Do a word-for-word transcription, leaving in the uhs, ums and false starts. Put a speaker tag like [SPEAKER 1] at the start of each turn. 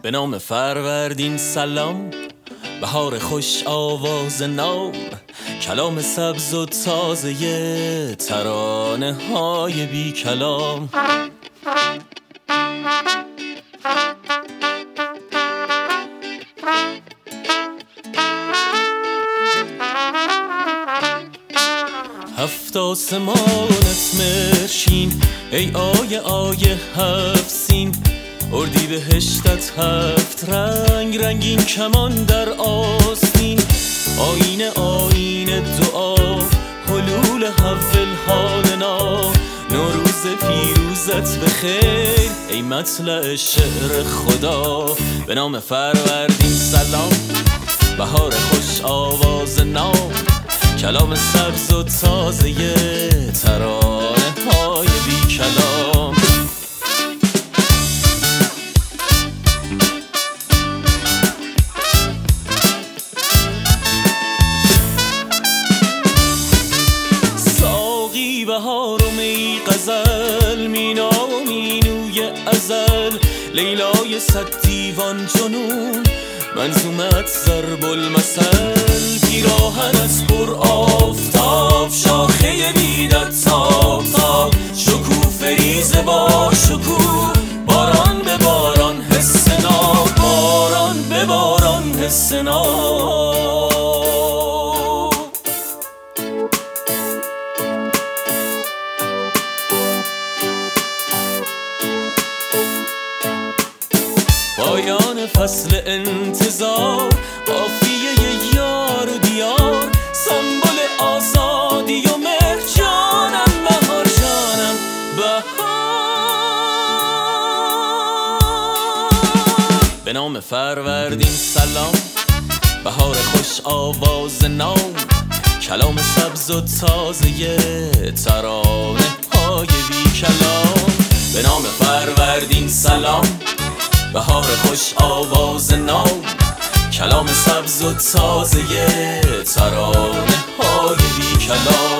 [SPEAKER 1] به نام فروردین سلام، بهار خوش آواز نام، کلام سبز و تازه ترانه های بی کلام. هفت آسمانت مرشین ای آیه آیه هفت سین، اردی بهشتت هفت رنگ، رنگین کمان در آستین. آینه آینه دعا، حلول حول حالنا، نوروز پیروزت بخیر ای مطلع شعر خدا. به نام فروردین سلام، بهار خوش آواز نام، کلام سبز و تازه ترانه های بی کلام. ساقی بهار و می غزل، مینا و مینوی ازل، لیلای صد دیوان جنون، منظومت ضرب المثل. پیراهنت پر آفتاب، شاخه بیدت تاب تاب، شکوفه ریز با شکوه، باران به باران حس ناب، باران به باران حس ناب. پایان فصل انتظار، قافیه یار و دیار، سمبل آزادی و مهر، جانم بهار جانم بهار. به نام فروردین سلام، بهار خوش آواز نام، کلام سبز و تازه ترانه های بی کلام. به نام فروردین سلام، بهار خوش آواز نام، کلام سبز و تازه ترانه های بی کلام.